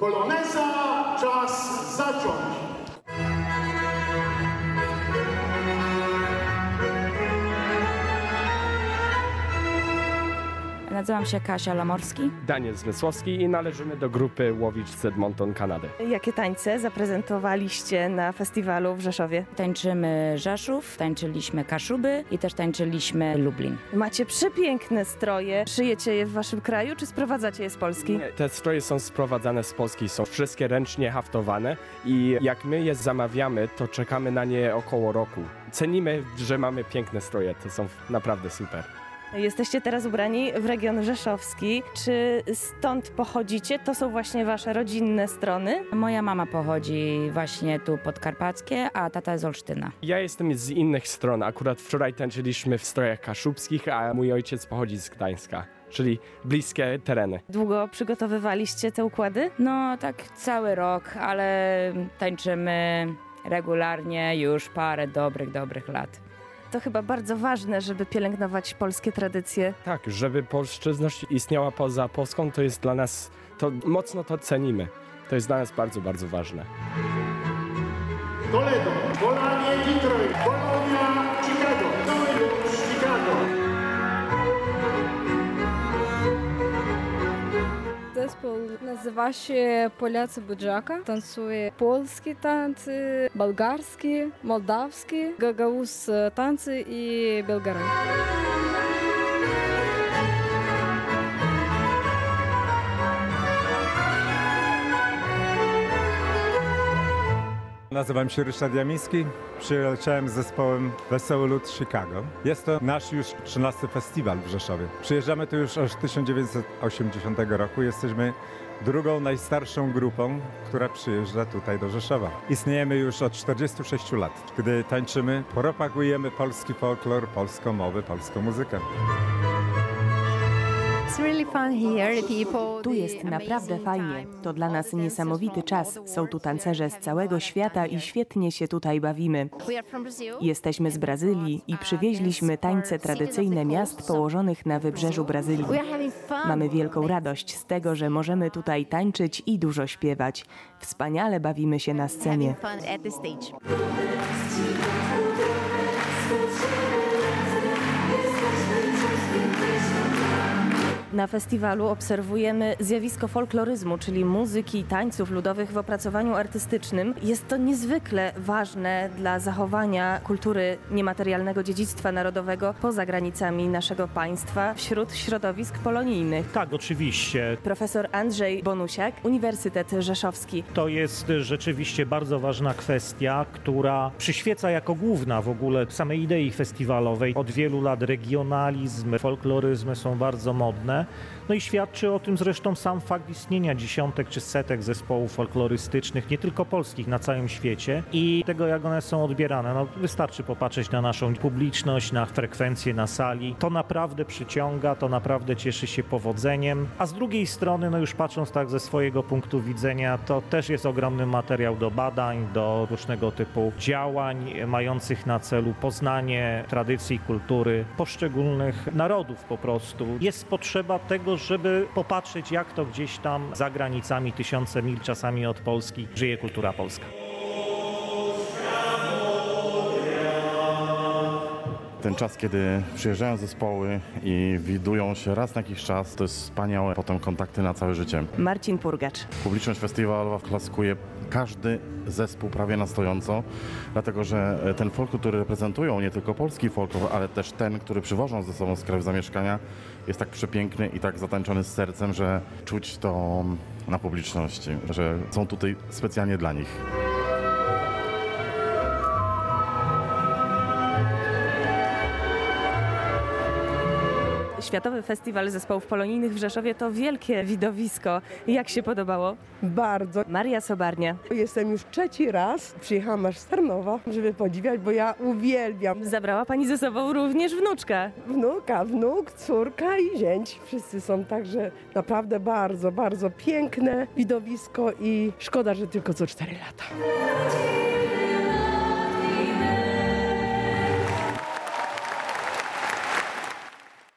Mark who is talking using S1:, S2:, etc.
S1: Poloneza, czas zacząć.
S2: Nazywam się Kasia Lamorski.
S3: Daniel Zmysłowski i należymy do grupy Łowicz z Edmonton, Kanady.
S4: Jakie tańce zaprezentowaliście na festiwalu w Rzeszowie?
S2: Tańczymy Rzeszów, tańczyliśmy Kaszuby i też tańczyliśmy Lublin.
S4: Macie przepiękne stroje. Szyjecie je w waszym kraju, czy sprowadzacie je z Polski?
S3: Nie, te stroje są sprowadzane z Polski, są wszystkie ręcznie haftowane i jak my je zamawiamy, to czekamy na nie około roku. Cenimy, że mamy piękne stroje, to są naprawdę super.
S4: Jesteście teraz ubrani w region rzeszowski. Czy stąd pochodzicie? To są właśnie wasze rodzinne strony?
S2: Moja mama pochodzi właśnie tu podkarpackie, a tata z Olsztyna.
S3: Ja jestem z innych stron, akurat wczoraj tańczyliśmy w strojach kaszubskich, a mój ojciec pochodzi z Gdańska, czyli bliskie tereny.
S4: Długo przygotowywaliście te układy?
S2: No tak cały rok, ale tańczymy regularnie już parę dobrych lat.
S4: To chyba bardzo ważne, żeby pielęgnować polskie tradycje.
S3: Tak, żeby polszczyzność istniała poza Polską, to jest dla nas, to mocno to cenimy. To jest dla nas bardzo, bardzo ważne.
S1: Toledo, Polanie, Detroit, Polonia, Chicago, Nowy Jork, Chicago.
S5: Zespół nazywa się Polacy Budzaka. Tancuje polskie tańce, bułgarskie, mołdawskie, gagauz tańce i Belgary.
S6: Nazywam się Ryszard Jamiński, przyleciałem z zespołem Wesoły Lud Chicago. Jest to nasz już 13. festiwal w Rzeszowie. Przyjeżdżamy tu już od 1980 roku. Jesteśmy drugą najstarszą grupą, która przyjeżdża tutaj do Rzeszowa. Istniejemy już od 46 lat. Gdy tańczymy, propagujemy polski folklor, polską mowę, polską muzykę.
S7: Tu jest naprawdę fajnie. To dla nas niesamowity czas. Są tu tancerze z całego świata i świetnie się tutaj bawimy. Jesteśmy z Brazylii i przywieźliśmy tańce tradycyjne miast położonych na wybrzeżu Brazylii. Mamy wielką radość z tego, że możemy tutaj tańczyć i dużo śpiewać. Wspaniale bawimy się na scenie.
S4: Na festiwalu obserwujemy zjawisko folkloryzmu, czyli muzyki i tańców ludowych w opracowaniu artystycznym. Jest to niezwykle ważne dla zachowania kultury niematerialnego dziedzictwa narodowego poza granicami naszego państwa, wśród środowisk polonijnych.
S8: Tak, oczywiście.
S4: Profesor Andrzej Bonusiak, Uniwersytet Rzeszowski.
S8: To jest rzeczywiście bardzo ważna kwestia, która przyświeca jako główna w ogóle samej idei festiwalowej. Od wielu lat regionalizm, folkloryzmy są bardzo modne. No i świadczy o tym zresztą sam fakt istnienia dziesiątek czy setek zespołów folklorystycznych, nie tylko polskich, na całym świecie i tego, jak one są odbierane. No, wystarczy popatrzeć na naszą publiczność, na frekwencję na sali. To naprawdę przyciąga, to naprawdę cieszy się powodzeniem, a z drugiej strony, no już patrząc tak ze swojego punktu widzenia, to też jest ogromny materiał do badań, do różnego typu działań mających na celu poznanie tradycji, kultury poszczególnych narodów po prostu. Jest potrzeba tego, żeby popatrzeć, jak to gdzieś tam za granicami, tysiące mil czasami od Polski, żyje kultura polska.
S9: Ten czas, kiedy przyjeżdżają zespoły i widują się raz na jakiś czas, to jest wspaniałe, potem kontakty na całe życie.
S4: Marcin Purgacz.
S9: Publiczność festiwalowa klaskuje każdy zespół prawie na stojąco, dlatego że ten folklor, który reprezentują, nie tylko polski folklor, ale też ten, który przywożą ze sobą z kraju zamieszkania, jest tak przepiękny i tak zatańczony z sercem, że czuć to na publiczności, że są tutaj specjalnie dla nich.
S4: Światowy Festiwal Zespołów Polonijnych w Rzeszowie to wielkie widowisko. Jak się podobało?
S10: Bardzo.
S4: Maria Sobarnia.
S10: Jestem już trzeci raz. Przyjechałam aż z Tarnowa, żeby podziwiać, bo ja uwielbiam.
S4: Zabrała pani ze sobą również wnuczka.
S10: Wnuka, wnuk, córka i zięć. Wszyscy są także naprawdę bardzo, bardzo piękne widowisko i szkoda, że tylko co 4 lata.